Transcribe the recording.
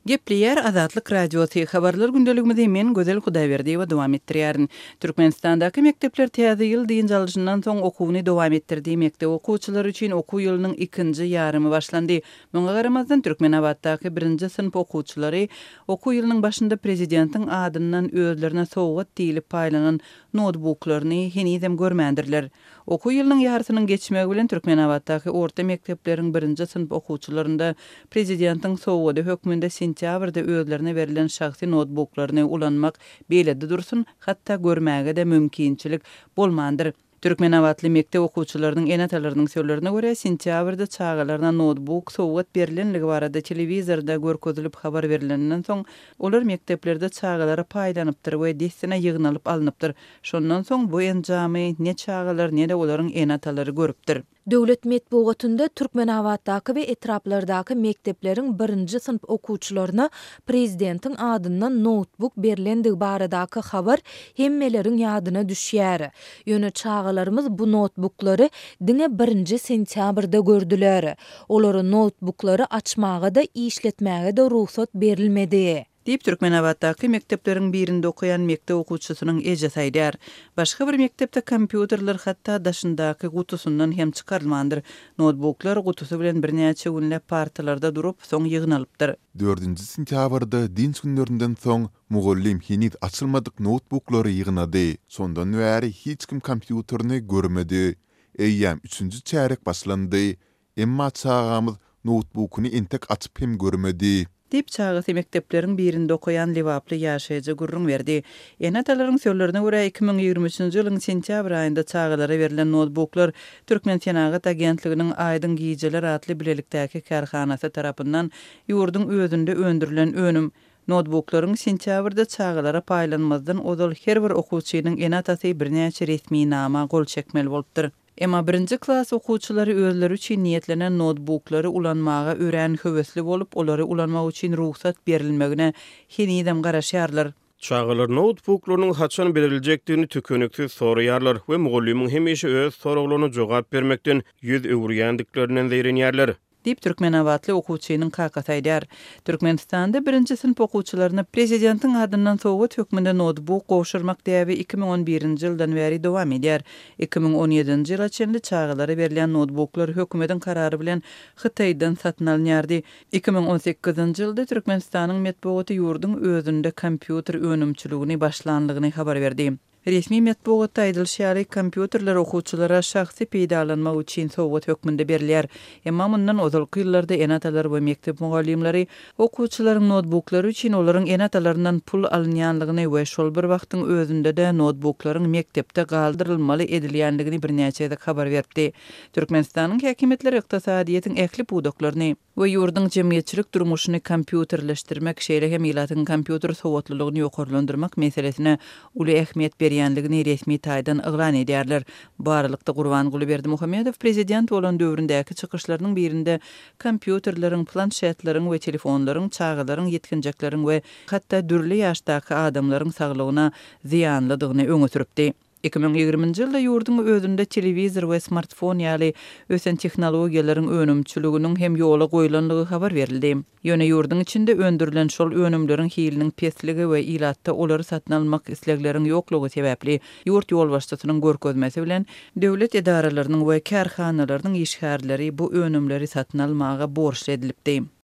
Gepleyer Azatlyk Radiosu habarlar gündeligimizde men Gözel Hudaýberdi we dowam etdirýärin. Türkmenistandaky mektepler täze ýyl diýince alşyndan soň okuwyny dowam etdirdi. Mektep okuwçylary üçin okuw ýylynyň ikinji ýarymy başlandy. Muňa garamazdan Türkmenabatdaky 1-nji synp okuwçylary okuw ýylynyň başynda prezidentiň adyndan özlerine sowgat diýilip paýlanan notebooklaryny henizem görmändirler. Okuw ýylynyň ýarsynyň geçmegi bilen Türkmenabatdaky orta mektepleriň 1-nji synp okuwçylarynda prezidentiň sowgady hökmünde sentýabrda özlerine berilen şahsy notebooklaryny ulanmak beýlede dursun, hatda görmäge de mümkinçilik bolmandyr. Türkmenabatly mektep okuwçylarynyň enatalarynyň söýlerine görä, sentýabrda çağalarına notebook sowgat berilenligi barada telewizorda görkezilip habar berilenden soň olar mekteplerde çağalara paýlanypdyr we dessine ýygnalyp alınıpdyr. Şondan soň bu enjamy ne çağalar ne de olaryň enatalary görüpdir. Döwlet medeniýetinde Türkmenabatdaky we etraplardaky mektepleriň 1-nji synp okuwçylaryna prezidentiň adyndan notebook berilendigi baradaky habar hemmeleriň ýadyna düşýär. Ýöne çağalarymyz bu notebooklary diňe 1-nji sentýabrda gördüler. Olary notebooklary açmaga da işletmäge de ruhsat berilmedi. Diýip Türkmenabatdaky mektepleriň birinde okuyan mektep okuwçysynyň eje saýdar. Başga bir mektepde kompýuterler hatda daşyndaky gutusundan hem çykarylmandyr. Notebooklar gutusy bilen birnäçe günläp partalarda durup soň ýygnalypdyr. 4-nji sentýabrda dins günlerinden soň mugallim henüz açylmadyk notebooklary ýygnady. Sondan bäri hiç kim kompýuterini görmedi. Eýýäm 3-nji çärek başlandy. Emma çağamyz notebookuny entek açyp hem görmedi. Dip çağısı mekteplerin birinde okuyan Livaply ýaşaýjy gurrun berdi. Enatalaryň söýlerine görä 2023-nji ýylyň sentýabr aýynda çağalara berilen notebooklar Türkmen Senagat agentliginiň Aýdyn Gijeler adly bilelikdäki karhanasy tarapyndan ýurdun özünde öndürilen önüm notebooklaryň sentýabrda çağalara paýlanmazdan ozal her bir okuwçynyň enatasy birnäçe resmi nama gol çekmeli bolupdyr. Emma 1-nji klass okuwçylary özleri üçin niýetlenen notebooklary ulanmaga ören höwesli bolup, olary ulanmak üçin ruhsat berilmegine henizem garaşýarlar. Çağalar notebooklarynyň haçan beriljekdigini tükönüksiz soraýarlar we mugallimyň hemişe öz soraglaryna jogap bermekden ýüz öwürýändiklerinden zeýrenýärler. Diýip Türkmenabatly okuwçynyň kaka saýdar. Türkmenistanda 1-nji synp okuwçylaryna prezidentiň adyndan sowgat hökmünde notebook gowşurmak däbi 2011-nji ýyldan beri dowam edýär. 2017-nji ýyla çenli çağalara berilen notebooklar hökümetiň karary bilen Hytaýdan satyn alınýardy. 2018-nji ýylda Türkmenistanyň medeniýeti ýurdun özünde kompýuter önümçiligini başlandygyny habar berdi. Resmi medeniýetde aýdylýar, kompýuterler okuwçylara şahsy peýdalanmak üçin sowgat hökmünde berilýär. Emma mundan ozalky ýyllarda enatalar we mektep mugallimleri okuwçylaryň notebooklary üçin olaryň enatalaryndan pul alynýanlygyny we şol bir wagtyň özünde de notebooklaryň mektepde galdyrylmaly edilýändigini birnäçe habar berdi. Türkmenistanyň häkimetleri ykdysadyýetyň ähli budaklaryny we ýurdun jemgyýetçilik durmuşyny kompýuterleşdirmek, şeýle hem ýylatyň kompýuter sowgatlylygyny ýokarlandyrmak meselesine uly ähmiýet berýändigini resmi taýdan yglan edýärler. Baralykda Gurbanguly Berdimuhammedow prezident bolan döwründäki çykyşlarynyň birinde kompýuterleriň, planşetleriň we telefonlaryň çağalaryň ýetkinjekleriň we hatda dürli ýaşdaky adamlaryň saglygyna ziýanlydygyny öňe süripdi. 2020-nji ýylda ýurdun özünde telewizor we smartfon ýaly ösen tehnologiýalaryň önümçiliginiň hem ýola goýulanlygy habar berildi. Ýöne ýurdun içinde öndürilen şol önümleriň hiliniň pesligi we ilatda olary satyn almak islekleriň ýoklugy sebäpli ýurt ýol başçysynyň görkezmesi bilen döwlet edaralarynyň we karhanalarynyň işgärleri bu önümleri satyn almaga borçly edilipdi.